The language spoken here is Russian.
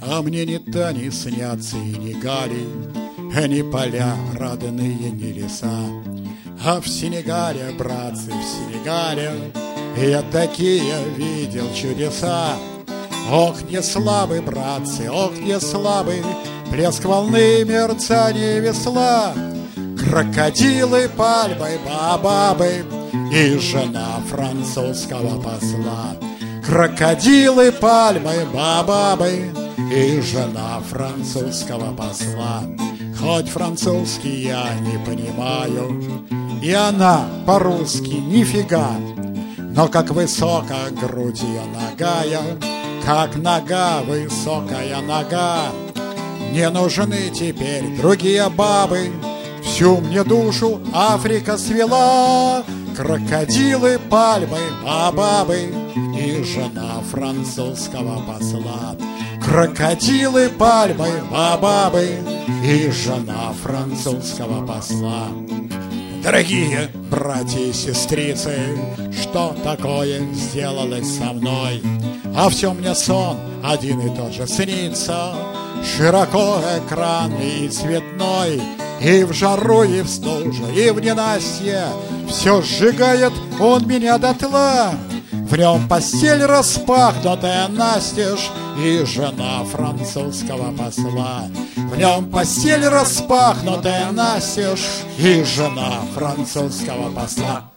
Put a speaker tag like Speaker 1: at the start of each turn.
Speaker 1: А мне ни Тани снятся и ни Гали, ни поля родные, ни леса. А в Сенегале, братцы, в Сенегале я такие видел чудеса. Ох, не слабы, братцы, ох, не слабы, плеск волны, мерцание весла. Крокодилы, пальмы, баобабы и жена французского посла. Крокодилы, пальмы, баобабы и жена французского посла. Хоть французский я не понимаю, и она по-русски нифига, но как высоко грудь ее нагая, как нога, высокая нога. Не нужны теперь другие бабы, всю мне душу Африка свела. Крокодилы, пальмы, баобабы и жена французского посла. Крокодилы, пальмы, баобабы и жена французского посла. Дорогие братья и сестрицы, что такое сделалось со мной? А все мне сон один и тот же снится, широко экранный и цветной. И в жару, и в стужу, и в ненастье все сжигает он меня дотла. В нем постель распахнутая настежь и жена французского посла. В нем постель распахнутая настежь и жена французского посла.